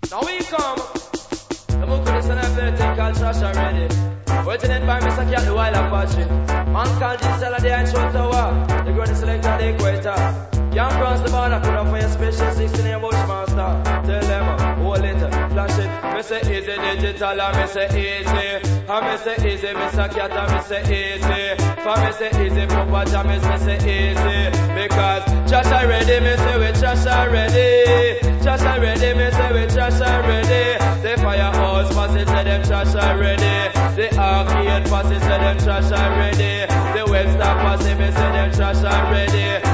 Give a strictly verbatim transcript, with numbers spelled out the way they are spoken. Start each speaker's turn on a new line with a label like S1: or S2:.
S1: Now we come. The book is an everything called Trash already. Waiting in by Mister Cat, the wild Apache. Man called Gisela, the Ancho Tower. The greatest selector, the equator. Can't cross the border, put up for your special sixteen year Bushmaster. Tell them, hold it, flash it. Me say easy digital, I me say easy. I me say easy, Mister Cat, I me say easy. For me say easy, Papa Jam, me say easy. Because Trash already, me say we Trash already. Trash already, me say we Trash already. The firehouse passage, say them Trash already. The arcade passage, say them Trash already. The Webster passage, me say them Trash already.